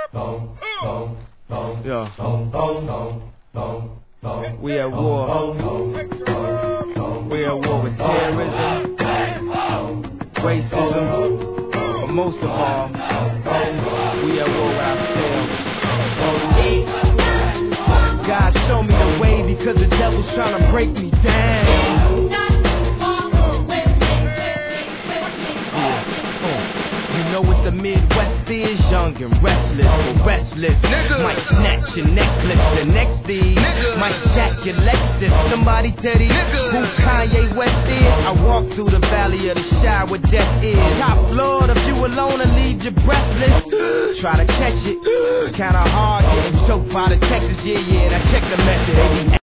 Yeah. We at war. We at war with terrorism, racism, but most of all, we at war with ourselves. God, show me the way because the devil's trying to break me down. You know what the Midwest is, young and restless. Might snatch your necklace, the next thing might jack your Lexus. Somebody tell these who Kanye West is. I walk through the valley of the shadow where death is. Top floor, if you alone and leave you breathless. Try to catch it, kinda hard getting choked by the Texas, yeah, now check the message.